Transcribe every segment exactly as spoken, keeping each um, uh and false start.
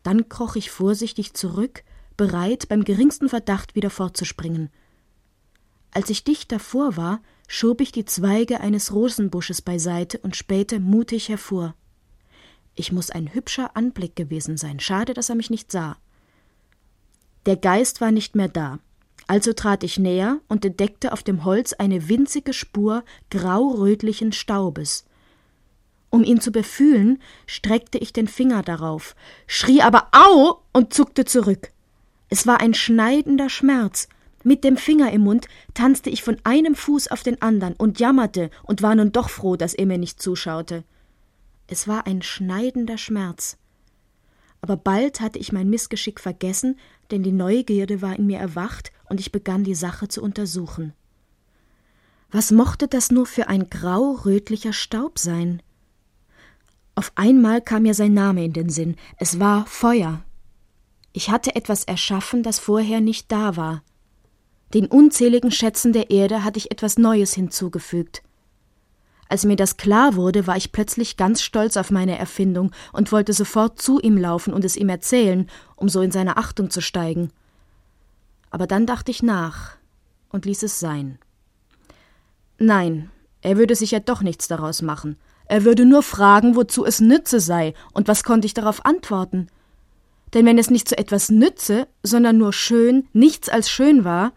Dann kroch ich vorsichtig zurück, bereit, beim geringsten Verdacht wieder fortzuspringen. Als ich dicht davor war, schob ich die Zweige eines Rosenbusches beiseite und spähte mutig hervor. Ich muß ein hübscher Anblick gewesen sein, schade, dass er mich nicht sah. Der Geist war nicht mehr da, also trat ich näher und entdeckte auf dem Holz eine winzige Spur grau-rötlichen Staubes. Um ihn zu befühlen, streckte ich den Finger darauf, schrie aber »Au!« und zuckte zurück. Es war ein schneidender Schmerz. Mit dem Finger im Mund tanzte ich von einem Fuß auf den anderen und jammerte und war nun doch froh, dass er mir nicht zuschaute. Es war ein schneidender Schmerz. Aber bald hatte ich mein Missgeschick vergessen, denn die Neugierde war in mir erwacht und ich begann, die Sache zu untersuchen. Was mochte das nur für ein grau-rötlicher Staub sein? Auf einmal kam mir sein Name in den Sinn. Es war Feuer. Ich hatte etwas erschaffen, das vorher nicht da war. Den unzähligen Schätzen der Erde hatte ich etwas Neues hinzugefügt. Als mir das klar wurde, war ich plötzlich ganz stolz auf meine Erfindung und wollte sofort zu ihm laufen und es ihm erzählen, um so in seine Achtung zu steigen. Aber dann dachte ich nach und ließ es sein. Nein, er würde sich ja doch nichts daraus machen. Er würde nur fragen, wozu es nütze sei, und was konnte ich darauf antworten? Denn wenn es nicht zu etwas nütze, sondern nur schön, nichts als schön war.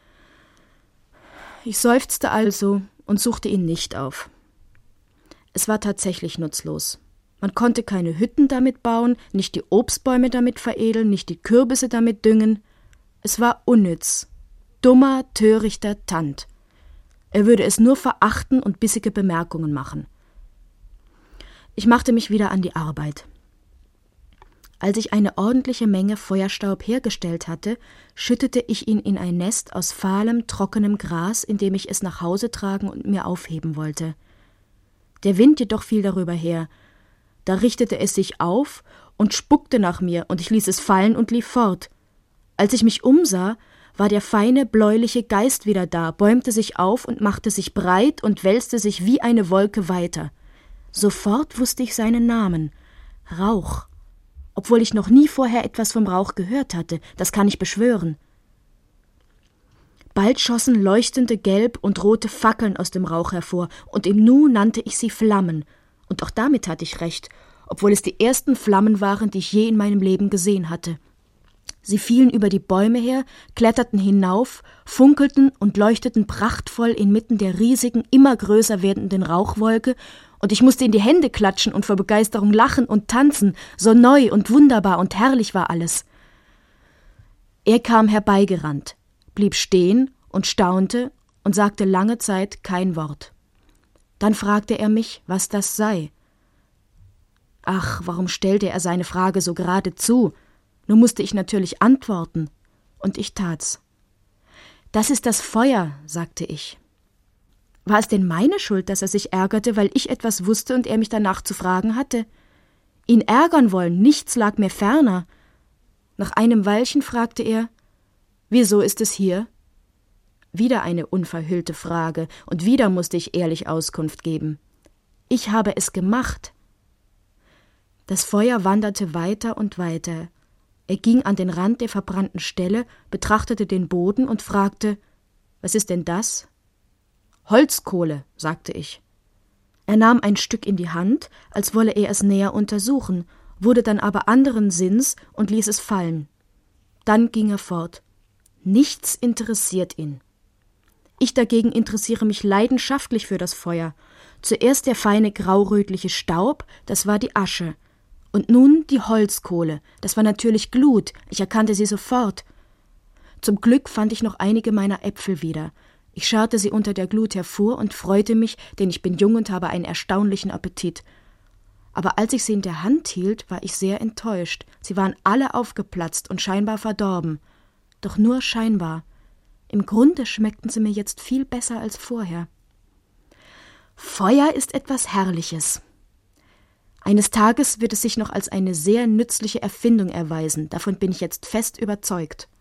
Ich seufzte also und suchte ihn nicht auf. Es war tatsächlich nutzlos. Man konnte keine Hütten damit bauen, nicht die Obstbäume damit veredeln, nicht die Kürbisse damit düngen. Es war unnütz, dummer, törichter Tand. Er würde es nur verachten und bissige Bemerkungen machen. Ich machte mich wieder an die Arbeit. Als ich eine ordentliche Menge Feuerstaub hergestellt hatte, schüttete ich ihn in ein Nest aus fahlem, trockenem Gras, in dem ich es nach Hause tragen und mir aufheben wollte. Der Wind jedoch fiel darüber her. Da richtete es sich auf und spuckte nach mir, und ich ließ es fallen und lief fort. Als ich mich umsah, war der feine, bläuliche Geist wieder da, bäumte sich auf und machte sich breit und wälzte sich wie eine Wolke weiter. Sofort wusste ich seinen Namen. Rauch. Obwohl ich noch nie vorher etwas vom Rauch gehört hatte, das kann ich beschwören. Bald schossen leuchtende gelb und rote Fackeln aus dem Rauch hervor, und im Nu nannte ich sie Flammen. Und auch damit hatte ich recht, obwohl es die ersten Flammen waren, die ich je in meinem Leben gesehen hatte. Sie fielen über die Bäume her, kletterten hinauf, funkelten und leuchteten prachtvoll inmitten der riesigen, immer größer werdenden Rauchwolke, und ich musste in die Hände klatschen und vor Begeisterung lachen und tanzen, so neu und wunderbar und herrlich war alles. Er kam herbeigerannt, blieb stehen und staunte und sagte lange Zeit kein Wort. Dann fragte er mich, was das sei. Ach, warum stellte er seine Frage so geradezu? Nun musste ich natürlich antworten, und ich tat's. »Das ist das Feuer«, sagte ich. War es denn meine Schuld, dass er sich ärgerte, weil ich etwas wusste und er mich danach zu fragen hatte? Ihn ärgern wollen, nichts lag mir ferner. Nach einem Weilchen fragte er, »Wieso ist es hier?« Wieder eine unverhüllte Frage, und wieder musste ich ehrlich Auskunft geben. »Ich habe es gemacht.« Das Feuer wanderte weiter und weiter. Er ging an den Rand der verbrannten Stelle, betrachtete den Boden und fragte, »Was ist denn das?« »Holzkohle«, sagte ich. Er nahm ein Stück in die Hand, als wolle er es näher untersuchen, wurde dann aber anderen Sinns und ließ es fallen. Dann ging er fort. Nichts interessiert ihn. Ich dagegen interessiere mich leidenschaftlich für das Feuer. Zuerst der feine grau-rötliche Staub, das war die Asche. Und nun die Holzkohle, das war natürlich Glut, ich erkannte sie sofort. Zum Glück fand ich noch einige meiner Äpfel wieder. Ich scharrte sie unter der Glut hervor und freute mich, denn ich bin jung und habe einen erstaunlichen Appetit. Aber als ich sie in der Hand hielt, war ich sehr enttäuscht. Sie waren alle aufgeplatzt und scheinbar verdorben. Doch nur scheinbar. Im Grunde schmeckten sie mir jetzt viel besser als vorher. Feuer ist etwas Herrliches. Eines Tages wird es sich noch als eine sehr nützliche Erfindung erweisen, davon bin ich jetzt fest überzeugt.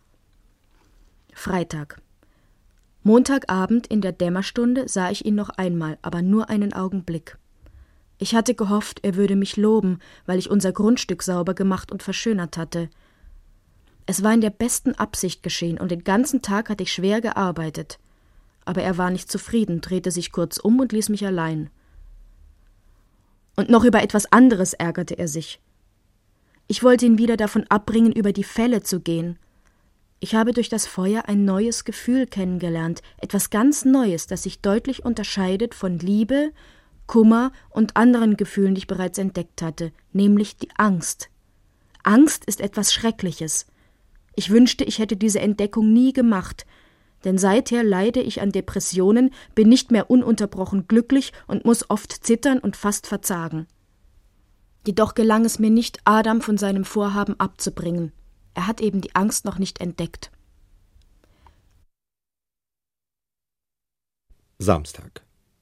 Freitag. Montagabend in der Dämmerstunde sah ich ihn noch einmal, aber nur einen Augenblick. Ich hatte gehofft, er würde mich loben, weil ich unser Grundstück sauber gemacht und verschönert hatte. Es war in der besten Absicht geschehen, und den ganzen Tag hatte ich schwer gearbeitet. Aber er war nicht zufrieden, drehte sich kurz um und ließ mich allein. Und noch über etwas anderes ärgerte er sich. Ich wollte ihn wieder davon abbringen, über die Fälle zu gehen. Ich habe durch das Feuer ein neues Gefühl kennengelernt, etwas ganz Neues, das sich deutlich unterscheidet von Liebe, Kummer und anderen Gefühlen, die ich bereits entdeckt hatte, nämlich die Angst. Angst ist etwas Schreckliches. Ich wünschte, ich hätte diese Entdeckung nie gemacht, denn seither leide ich an Depressionen, bin nicht mehr ununterbrochen glücklich und muss oft zittern und fast verzagen. Jedoch gelang es mir nicht, Adam von seinem Vorhaben abzubringen. Er hat eben die Angst noch nicht entdeckt. Samstag.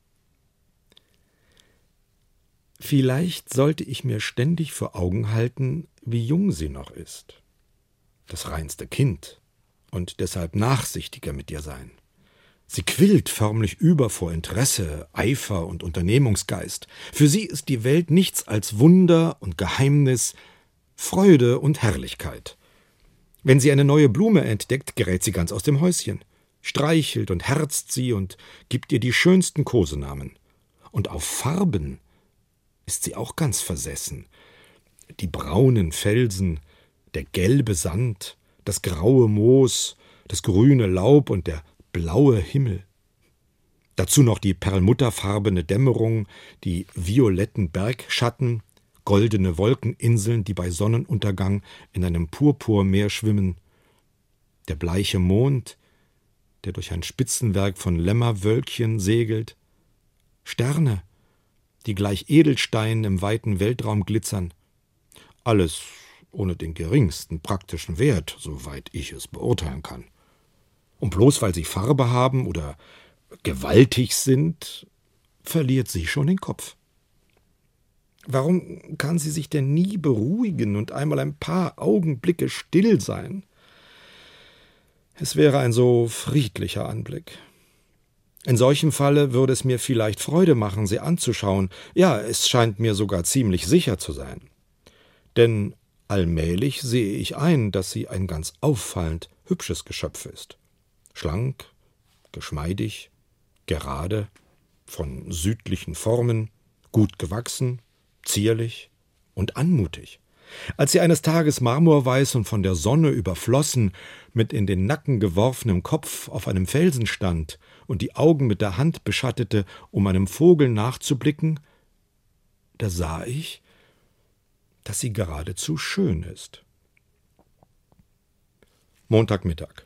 Vielleicht sollte ich mir ständig vor Augen halten, wie jung sie noch ist. Das reinste Kind und deshalb nachsichtiger mit ihr sein. Sie quillt förmlich über vor Interesse, Eifer und Unternehmungsgeist. Für sie ist die Welt nichts als Wunder und Geheimnis, Freude und Herrlichkeit. Wenn sie eine neue Blume entdeckt, gerät sie ganz aus dem Häuschen, streichelt und herzt sie und gibt ihr die schönsten Kosenamen. Und auf Farben ist sie auch ganz versessen. Die braunen Felsen, der gelbe Sand, das graue Moos, das grüne Laub und der blaue Himmel. Dazu noch die perlmutterfarbene Dämmerung, die violetten Bergschatten, goldene Wolkeninseln, die bei Sonnenuntergang in einem Purpurmeer schwimmen, der bleiche Mond, der durch ein Spitzenwerk von Lämmerwölkchen segelt, Sterne, die gleich Edelsteinen im weiten Weltraum glitzern, alles ohne den geringsten praktischen Wert, soweit ich es beurteilen kann. Und bloß weil sie Farbe haben oder gewaltig sind, verliert sie schon den Kopf. Warum kann sie sich denn nie beruhigen und einmal ein paar Augenblicke still sein? Es wäre ein so friedlicher Anblick. In solchem Falle würde es mir vielleicht Freude machen, sie anzuschauen. Ja, es scheint mir sogar ziemlich sicher zu sein. Denn allmählich sehe ich ein, dass sie ein ganz auffallend hübsches Geschöpf ist. Schlank, geschmeidig, gerade, von südlichen Formen, gut gewachsen, zierlich und anmutig. Als sie eines Tages marmorweiß und von der Sonne überflossen, mit in den Nacken geworfenem Kopf auf einem Felsen stand und die Augen mit der Hand beschattete, um einem Vogel nachzublicken, da sah ich, dass sie geradezu schön ist. Montagmittag.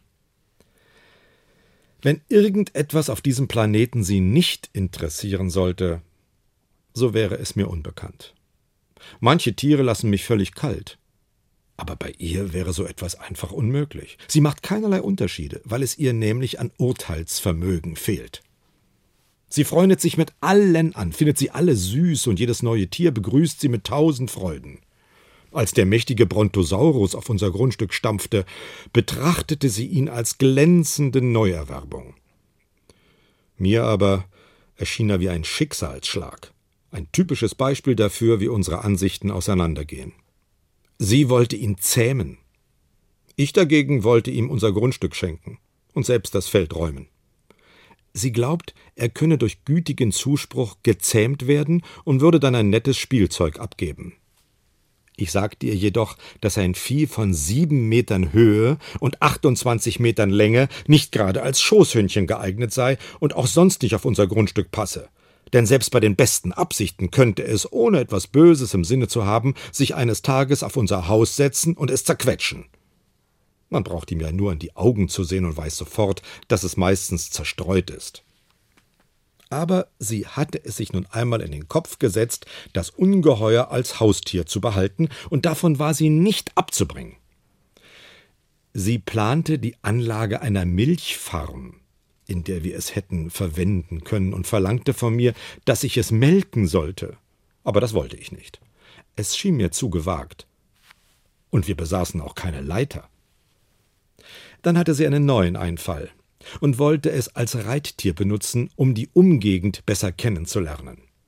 Wenn irgendetwas auf diesem Planeten sie nicht interessieren sollte, so wäre es mir unbekannt. Manche Tiere lassen mich völlig kalt. Aber bei ihr wäre so etwas einfach unmöglich. Sie macht keinerlei Unterschiede, weil es ihr nämlich an Urteilsvermögen fehlt. Sie freundet sich mit allen an, findet sie alle süß und jedes neue Tier begrüßt sie mit tausend Freuden. Als der mächtige Brontosaurus auf unser Grundstück stampfte, betrachtete sie ihn als glänzende Neuerwerbung. Mir aber erschien er wie ein Schicksalsschlag, ein typisches Beispiel dafür, wie unsere Ansichten auseinandergehen. Sie wollte ihn zähmen. Ich dagegen wollte ihm unser Grundstück schenken und selbst das Feld räumen. Sie glaubt, er könne durch gütigen Zuspruch gezähmt werden und würde dann ein nettes Spielzeug abgeben. Ich sagte ihr jedoch, dass ein Vieh von sieben Metern Höhe und achtundzwanzig Metern Länge nicht gerade als Schoßhündchen geeignet sei und auch sonst nicht auf unser Grundstück passe. Denn selbst bei den besten Absichten könnte es, ohne etwas Böses im Sinne zu haben, sich eines Tages auf unser Haus setzen und es zerquetschen. Man braucht ihm ja nur in die Augen zu sehen und weiß sofort, dass es meistens zerstreut ist. Aber sie hatte es sich nun einmal in den Kopf gesetzt, das Ungeheuer als Haustier zu behalten, und davon war sie nicht abzubringen. Sie plante die Anlage einer Milchfarm, in der wir es hätten verwenden können, und verlangte von mir, dass ich es melken sollte. Aber das wollte ich nicht. Es schien mir zu gewagt. Und wir besaßen auch keine Leiter. Dann hatte sie einen neuen Einfall und wollte es als Reittier benutzen, um die Umgegend besser kennenzulernen.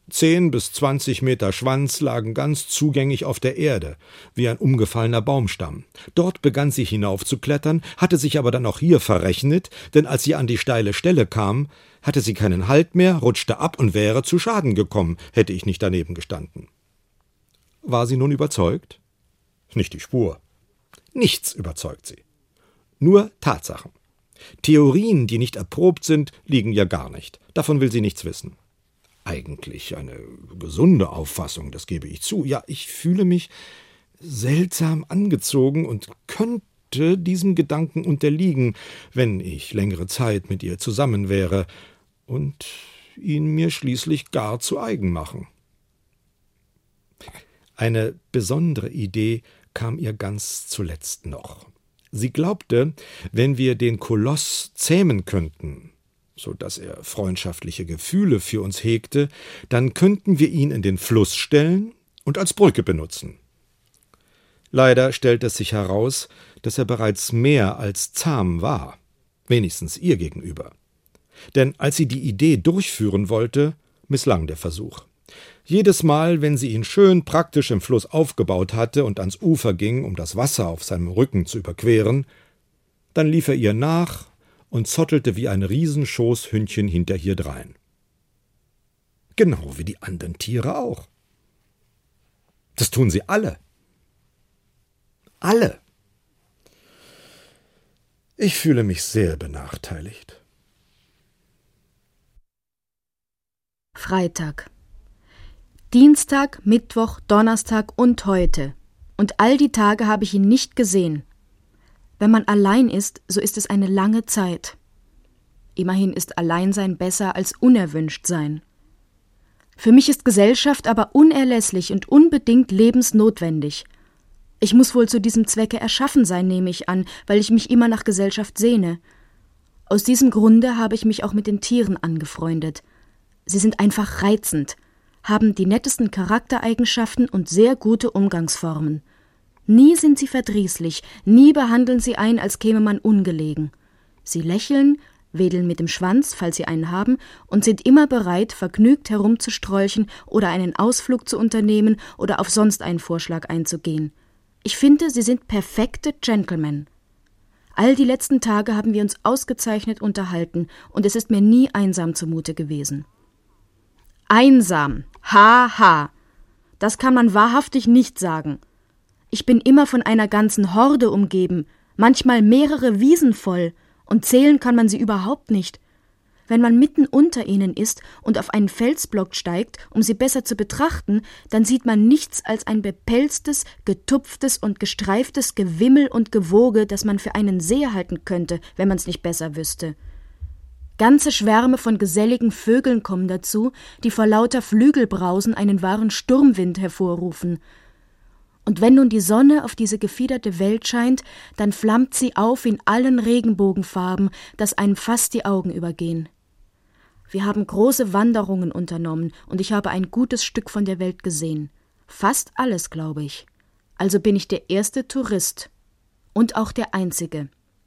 Zehn bis zwanzig Meter Schwanz lagen ganz zugänglich auf der Erde, wie ein umgefallener Baumstamm. Dort begann sie hinaufzuklettern, hatte sich aber dann auch hier verrechnet, denn als sie an die steile Stelle kam, hatte sie keinen Halt mehr, rutschte ab und wäre zu Schaden gekommen, hätte ich nicht daneben gestanden. War sie nun überzeugt? Nicht die Spur. Nichts überzeugt sie. Nur Tatsachen. Theorien, die nicht erprobt sind, liegen ihr gar nicht. Davon will sie nichts wissen. Eigentlich eine gesunde Auffassung, das gebe ich zu. Ja, ich fühle mich seltsam angezogen und könnte diesem Gedanken unterliegen, wenn ich längere Zeit mit ihr zusammen wäre und ihn mir schließlich gar zu eigen machen. Eine besondere Idee kam ihr ganz zuletzt noch. Sie glaubte, wenn wir den Koloss zähmen könnten, so dass er freundschaftliche Gefühle für uns hegte, dann könnten wir ihn in den Fluss stellen und als Brücke benutzen. Leider stellte es sich heraus, dass er bereits mehr als zahm war, wenigstens ihr gegenüber. Denn als sie die Idee durchführen wollte, misslang der Versuch. Jedes Mal, wenn sie ihn schön praktisch im Fluss aufgebaut hatte und ans Ufer ging, um das Wasser auf seinem Rücken zu überqueren, dann lief er ihr nach und zottelte wie ein Riesenschoßhündchen hinter ihr drein. Genau wie die anderen Tiere auch. Das tun sie alle. Alle. Ich fühle mich sehr benachteiligt. Freitag. Dienstag, Mittwoch, Donnerstag und heute. Und all die Tage habe ich ihn nicht gesehen. Wenn man allein ist, so ist es eine lange Zeit. Immerhin ist Alleinsein besser als unerwünscht sein. Für mich ist Gesellschaft aber unerlässlich und unbedingt lebensnotwendig. Ich muss wohl zu diesem Zwecke erschaffen sein, nehme ich an, weil ich mich immer nach Gesellschaft sehne. Aus diesem Grunde habe ich mich auch mit den Tieren angefreundet. Sie sind einfach reizend, haben die nettesten Charaktereigenschaften und sehr gute Umgangsformen. Nie sind sie verdrießlich, nie behandeln sie einen, als käme man ungelegen. Sie lächeln, wedeln mit dem Schwanz, falls sie einen haben, und sind immer bereit, vergnügt herumzustrolchen oder einen Ausflug zu unternehmen oder auf sonst einen Vorschlag einzugehen. Ich finde, sie sind perfekte Gentlemen. All die letzten Tage haben wir uns ausgezeichnet unterhalten, und es ist mir nie einsam zumute gewesen. Einsam, ha, ha, das kann man wahrhaftig nicht sagen. Ich bin immer von einer ganzen Horde umgeben, manchmal mehrere Wiesen voll, und zählen kann man sie überhaupt nicht. Wenn man mitten unter ihnen ist und auf einen Felsblock steigt, um sie besser zu betrachten, dann sieht man nichts als ein bepelztes, getupftes und gestreiftes Gewimmel und Gewoge, das man für einen See halten könnte, wenn man's nicht besser wüsste. Ganze Schwärme von geselligen Vögeln kommen dazu, die vor lauter Flügelbrausen einen wahren Sturmwind hervorrufen. Und wenn nun die Sonne auf diese gefiederte Welt scheint, dann flammt sie auf in allen Regenbogenfarben, dass einem fast die Augen übergehen. Wir haben große Wanderungen unternommen, und ich habe ein gutes Stück von der Welt gesehen. Fast alles, glaube ich. Also bin ich der erste Tourist. Und auch der einzige.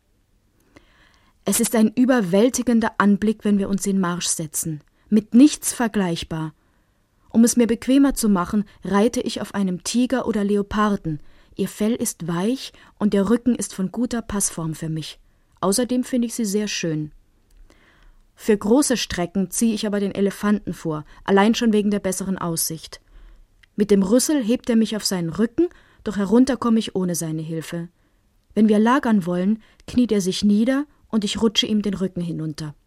Es ist ein überwältigender Anblick, wenn wir uns in Marsch setzen. Mit nichts vergleichbar. Um es mir bequemer zu machen, reite ich auf einem Tiger oder Leoparden. Ihr Fell ist weich und der Rücken ist von guter Passform für mich. Außerdem finde ich sie sehr schön. Für große Strecken ziehe ich aber den Elefanten vor, allein schon wegen der besseren Aussicht. Mit dem Rüssel hebt er mich auf seinen Rücken, doch herunter komme ich ohne seine Hilfe. Wenn wir lagern wollen, kniet er sich nieder und ich rutsche ihm den Rücken hinunter.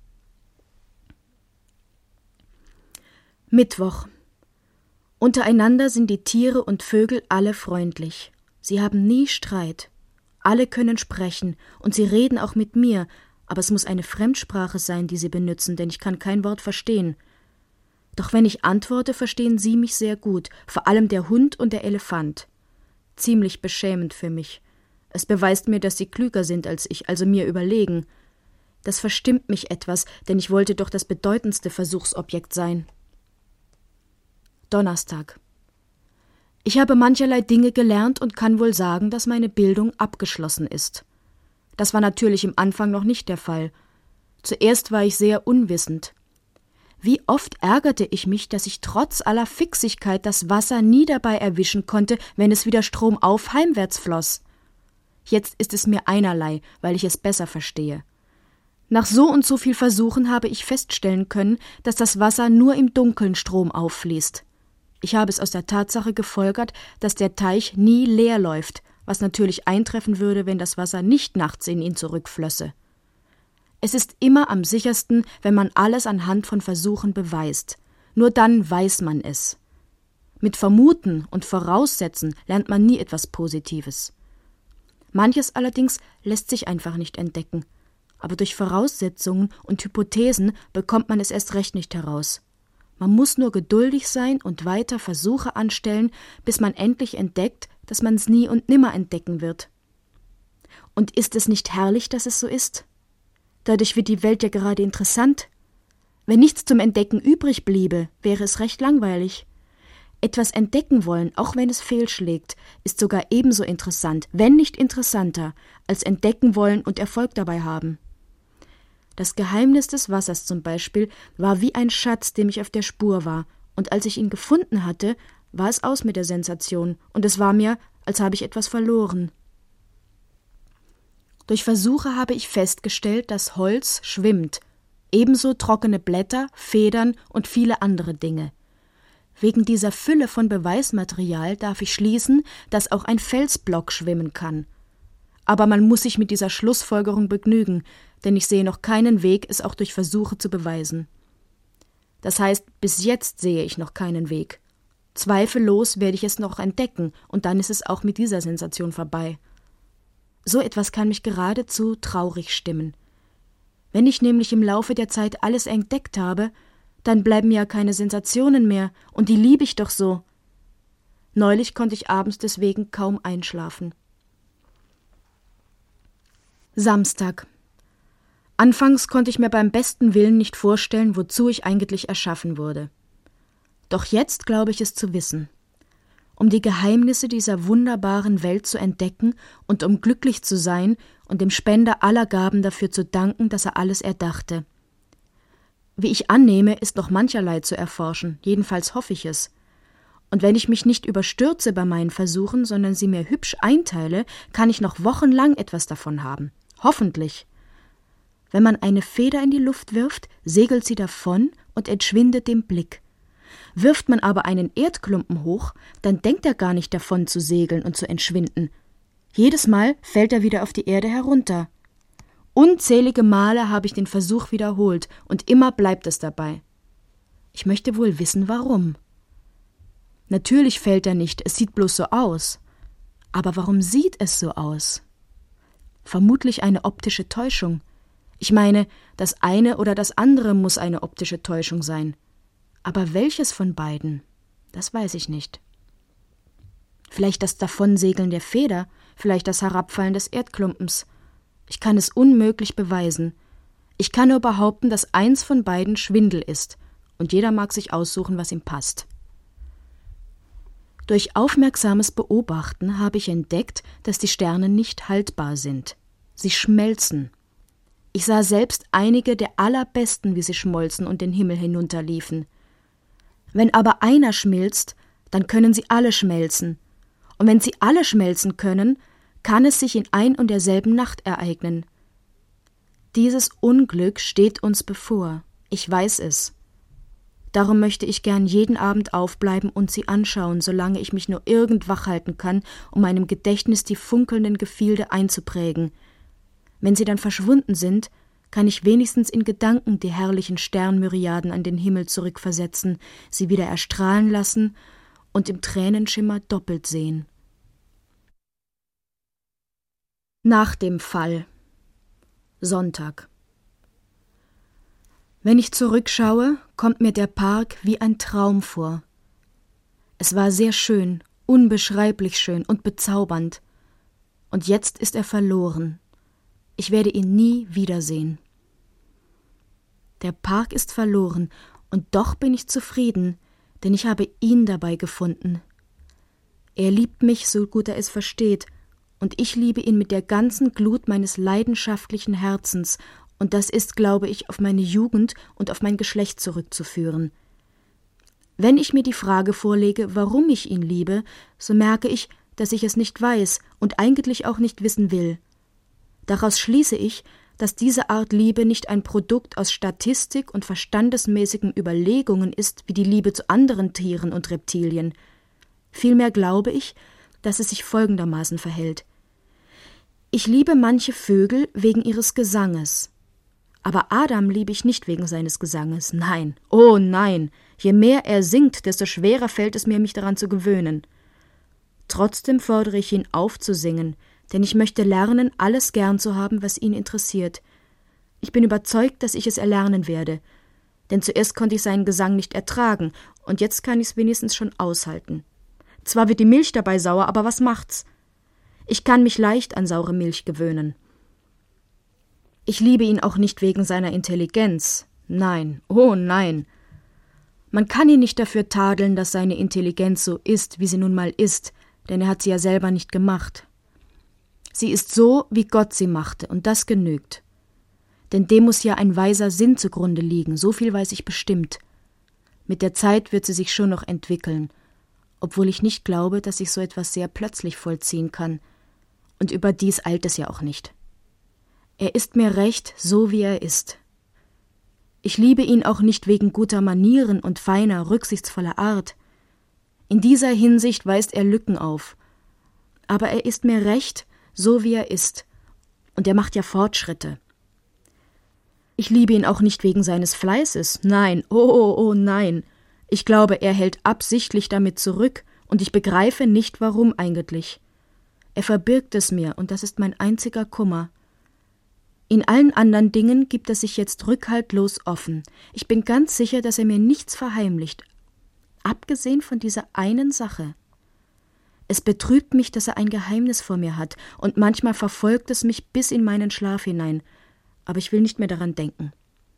Mittwoch. Untereinander sind die Tiere und Vögel alle freundlich. Sie haben nie Streit. Alle können sprechen und sie reden auch mit mir, aber es muss eine Fremdsprache sein, die sie benutzen, denn ich kann kein Wort verstehen. Doch wenn ich antworte, verstehen sie mich sehr gut, vor allem der Hund und der Elefant. Ziemlich beschämend für mich. Es beweist mir, dass sie klüger sind als ich, also mir überlegen. Das verstimmt mich etwas, denn ich wollte doch das bedeutendste Versuchsobjekt sein. Donnerstag. Ich habe mancherlei Dinge gelernt und kann wohl sagen, dass meine Bildung abgeschlossen ist. Das war natürlich im Anfang noch nicht der Fall. Zuerst war ich sehr unwissend. Wie oft ärgerte ich mich, dass ich trotz aller Fixigkeit das Wasser nie dabei erwischen konnte, wenn es wieder stromauf heimwärts floss. Jetzt ist es mir einerlei, weil ich es besser verstehe. Nach so und so viel Versuchen habe ich feststellen können, dass das Wasser nur im Dunkeln stromauf fließt. Ich habe es aus der Tatsache gefolgert, dass der Teich nie leer läuft, was natürlich eintreffen würde, wenn das Wasser nicht nachts in ihn zurückflösse. Es ist immer am sichersten, wenn man alles anhand von Versuchen beweist. Nur dann weiß man es. Mit Vermuten und Voraussetzen lernt man nie etwas Positives. Manches allerdings lässt sich einfach nicht entdecken. Aber durch Voraussetzungen und Hypothesen bekommt man es erst recht nicht heraus. Man muss nur geduldig sein und weiter Versuche anstellen, bis man endlich entdeckt, dass man es nie und nimmer entdecken wird. Und ist es nicht herrlich, dass es so ist? Dadurch wird die Welt ja gerade interessant. Wenn nichts zum Entdecken übrig bliebe, wäre es recht langweilig. Etwas entdecken wollen, auch wenn es fehlschlägt, ist sogar ebenso interessant, wenn nicht interessanter, als entdecken wollen und Erfolg dabei haben. Das Geheimnis des Wassers zum Beispiel war wie ein Schatz, dem ich auf der Spur war, und als ich ihn gefunden hatte, war es aus mit der Sensation, und es war mir, als habe ich etwas verloren. Durch Versuche habe ich festgestellt, dass Holz schwimmt, ebenso trockene Blätter, Federn und viele andere Dinge. Wegen dieser Fülle von Beweismaterial darf ich schließen, dass auch ein Felsblock schwimmen kann. Aber man muss sich mit dieser Schlussfolgerung begnügen, denn ich sehe noch keinen Weg, es auch durch Versuche zu beweisen. Das heißt, bis jetzt sehe ich noch keinen Weg. Zweifellos werde ich es noch entdecken, und dann ist es auch mit dieser Sensation vorbei. So etwas kann mich geradezu traurig stimmen. Wenn ich nämlich im Laufe der Zeit alles entdeckt habe, dann bleiben ja keine Sensationen mehr, und die liebe ich doch so. Neulich konnte ich abends deswegen kaum einschlafen. Samstag. Anfangs konnte ich mir beim besten Willen nicht vorstellen, wozu ich eigentlich erschaffen wurde. Doch jetzt glaube ich es zu wissen. Um die Geheimnisse dieser wunderbaren Welt zu entdecken und um glücklich zu sein und dem Spender aller Gaben dafür zu danken, dass er alles erdachte. Wie ich annehme, ist noch mancherlei zu erforschen, jedenfalls hoffe ich es. Und wenn ich mich nicht überstürze bei meinen Versuchen, sondern sie mir hübsch einteile, kann ich noch wochenlang etwas davon haben. Hoffentlich. Wenn man eine Feder in die Luft wirft, segelt sie davon und entschwindet dem Blick. Wirft man aber einen Erdklumpen hoch, dann denkt er gar nicht davon zu segeln und zu entschwinden. Jedes Mal fällt er wieder auf die Erde herunter. Unzählige Male habe ich den Versuch wiederholt, und immer bleibt es dabei. Ich möchte wohl wissen, warum. Natürlich fällt er nicht, es sieht bloß so aus. Aber warum sieht es so aus? Vermutlich eine optische Täuschung. Ich meine, das eine oder das andere muss eine optische Täuschung sein. Aber welches von beiden? Das weiß ich nicht. Vielleicht das Davonsegeln der Feder, vielleicht das Herabfallen des Erdklumpens. Ich kann es unmöglich beweisen. Ich kann nur behaupten, dass eins von beiden Schwindel ist, und jeder mag sich aussuchen, was ihm passt. Durch aufmerksames Beobachten habe ich entdeckt, dass die Sterne nicht haltbar sind. Sie schmelzen. Ich sah selbst einige der allerbesten, wie sie schmolzen und den Himmel hinunterliefen. Wenn aber einer schmilzt, dann können sie alle schmelzen. Und wenn sie alle schmelzen können, kann es sich in ein und derselben Nacht ereignen. Dieses Unglück steht uns bevor. Ich weiß es. Darum möchte ich gern jeden Abend aufbleiben und sie anschauen, solange ich mich nur irgend wach halten kann, um meinem Gedächtnis die funkelnden Gefilde einzuprägen. Wenn sie dann verschwunden sind, kann ich wenigstens in Gedanken die herrlichen Sternmyriaden an den Himmel zurückversetzen, sie wieder erstrahlen lassen und im Tränenschimmer doppelt sehen. Nach dem Fall. Sonntag. Wenn ich zurückschaue, kommt mir der Park wie ein Traum vor. Es war sehr schön, unbeschreiblich schön und bezaubernd. Und jetzt ist er verloren. Ich werde ihn nie wiedersehen. Der Park ist verloren, und doch bin ich zufrieden, denn ich habe ihn dabei gefunden. Er liebt mich, so gut er es versteht, und ich liebe ihn mit der ganzen Glut meines leidenschaftlichen Herzens, Und das ist, glaube ich, auf meine Jugend und auf mein Geschlecht zurückzuführen. Wenn ich mir die Frage vorlege, warum ich ihn liebe, so merke ich, dass ich es nicht weiß und eigentlich auch nicht wissen will. Daraus schließe ich, dass diese Art Liebe nicht ein Produkt aus Statistik und verstandesmäßigen Überlegungen ist, wie die Liebe zu anderen Tieren und Reptilien. Vielmehr glaube ich, dass es sich folgendermaßen verhält. Ich liebe manche Vögel wegen ihres Gesanges. Aber Adam liebe ich nicht wegen seines Gesanges. Nein, oh nein, je mehr er singt, desto schwerer fällt es mir, mich daran zu gewöhnen. Trotzdem fordere ich ihn auf zu singen, denn ich möchte lernen, alles gern zu haben, was ihn interessiert. Ich bin überzeugt, dass ich es erlernen werde, denn zuerst konnte ich seinen Gesang nicht ertragen, und jetzt kann ich es wenigstens schon aushalten. Zwar wird die Milch dabei sauer, aber was macht's? Ich kann mich leicht an saure Milch gewöhnen. Ich liebe ihn auch nicht wegen seiner Intelligenz. Nein, oh nein. Man kann ihn nicht dafür tadeln, dass seine Intelligenz so ist, wie sie nun mal ist, denn er hat sie ja selber nicht gemacht. Sie ist so, wie Gott sie machte, und das genügt. Denn dem muss ja ein weiser Sinn zugrunde liegen, so viel weiß ich bestimmt. Mit der Zeit wird sie sich schon noch entwickeln, obwohl ich nicht glaube, dass sich so etwas sehr plötzlich vollziehen kann. Und überdies eilt es ja auch nicht. Er ist mir recht, so wie er ist. Ich liebe ihn auch nicht wegen guter Manieren und feiner, rücksichtsvoller Art. In dieser Hinsicht weist er Lücken auf. Aber er ist mir recht, so wie er ist. Und er macht ja Fortschritte. Ich liebe ihn auch nicht wegen seines Fleißes. Nein, oh, oh, oh, nein. Ich glaube, er hält absichtlich damit zurück, und ich begreife nicht, warum eigentlich. Er verbirgt es mir, und das ist mein einziger Kummer. In allen anderen Dingen gibt er sich jetzt rückhaltlos offen. Ich bin ganz sicher, dass er mir nichts verheimlicht, abgesehen von dieser einen Sache. Es betrübt mich, dass er ein Geheimnis vor mir hat, und manchmal verfolgt es mich bis in meinen Schlaf hinein, aber ich will nicht mehr daran denken.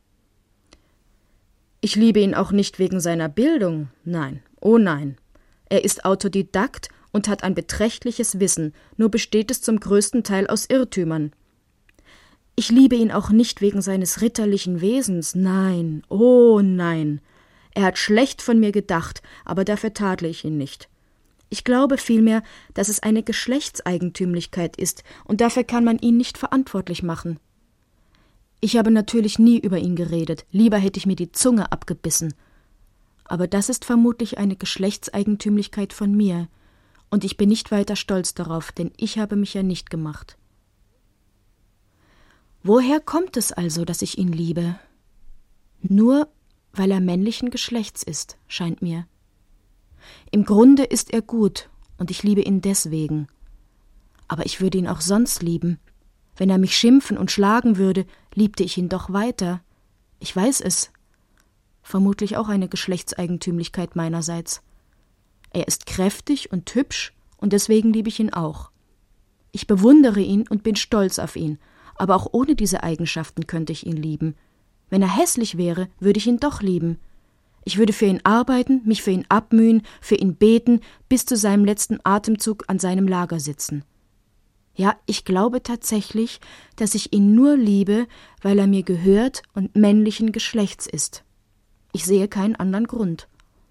Ich liebe ihn auch nicht wegen seiner Bildung, nein, oh nein. Er ist Autodidakt und hat ein beträchtliches Wissen, nur besteht es zum größten Teil aus Irrtümern. Ich liebe ihn auch nicht wegen seines ritterlichen Wesens, nein, oh nein. Er hat schlecht von mir gedacht, aber dafür tadle ich ihn nicht. Ich glaube vielmehr, dass es eine Geschlechtseigentümlichkeit ist, und dafür kann man ihn nicht verantwortlich machen. Ich habe natürlich nie über ihn geredet, lieber hätte ich mir die Zunge abgebissen. Aber das ist vermutlich eine Geschlechtseigentümlichkeit von mir, und ich bin nicht weiter stolz darauf, denn ich habe mich ja nicht gemacht. Woher kommt es also, dass ich ihn liebe? Nur, weil er männlichen Geschlechts ist, scheint mir. Im Grunde ist er gut, und ich liebe ihn deswegen. Aber ich würde ihn auch sonst lieben. Wenn er mich schimpfen und schlagen würde, liebte ich ihn doch weiter. Ich weiß es. Vermutlich auch eine Geschlechtseigentümlichkeit meinerseits. Er ist kräftig und hübsch, und deswegen liebe ich ihn auch. Ich bewundere ihn und bin stolz auf ihn, aber auch ohne diese Eigenschaften könnte ich ihn lieben. Wenn er hässlich wäre, würde ich ihn doch lieben. Ich würde für ihn arbeiten, mich für ihn abmühen, für ihn beten, bis zu seinem letzten Atemzug an seinem Lager sitzen. Ja, ich glaube tatsächlich, dass ich ihn nur liebe, weil er mir gehört und männlichen Geschlechts ist. Ich sehe keinen anderen Grund.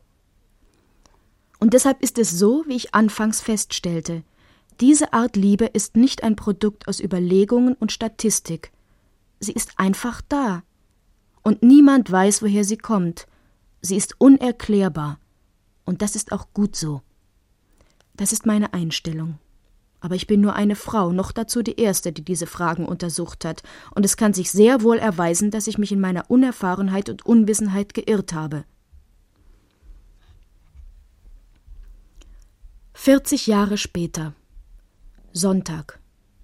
Und deshalb ist es so, wie ich anfangs feststellte. Diese Art Liebe ist nicht ein Produkt aus Überlegungen und Statistik. Sie ist einfach da. Und niemand weiß, woher sie kommt. Sie ist unerklärbar. Und das ist auch gut so. Das ist meine Einstellung. Aber ich bin nur eine Frau, noch dazu die erste, die diese Fragen untersucht hat. Und es kann sich sehr wohl erweisen, dass ich mich in meiner Unerfahrenheit und Unwissenheit geirrt habe. vierzig Jahre später. Sonntag.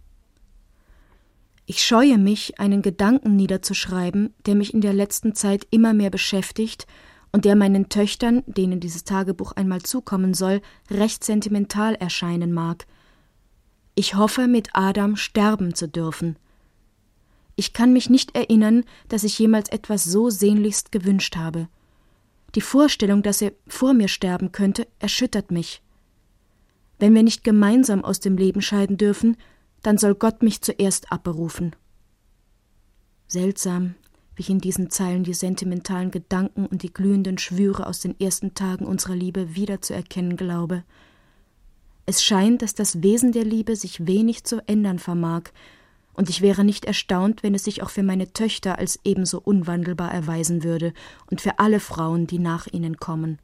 Ich scheue mich, einen Gedanken niederzuschreiben, der mich in der letzten Zeit immer mehr beschäftigt und der meinen Töchtern, denen dieses Tagebuch einmal zukommen soll, recht sentimental erscheinen mag. Ich hoffe, mit Adam sterben zu dürfen. Ich kann mich nicht erinnern, dass ich jemals etwas so sehnlichst gewünscht habe. Die Vorstellung, dass er vor mir sterben könnte, erschüttert mich. Wenn wir nicht gemeinsam aus dem Leben scheiden dürfen, dann soll Gott mich zuerst abberufen. Seltsam, wie ich in diesen Zeilen die sentimentalen Gedanken und die glühenden Schwüre aus den ersten Tagen unserer Liebe wiederzuerkennen glaube. Es scheint, dass das Wesen der Liebe sich wenig zu ändern vermag, und ich wäre nicht erstaunt, wenn es sich auch für meine Töchter als ebenso unwandelbar erweisen würde und für alle Frauen, die nach ihnen kommen.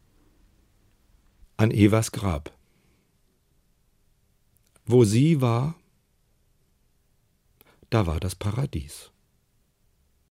An Evas Grab. Wo sie war, da war das Paradies.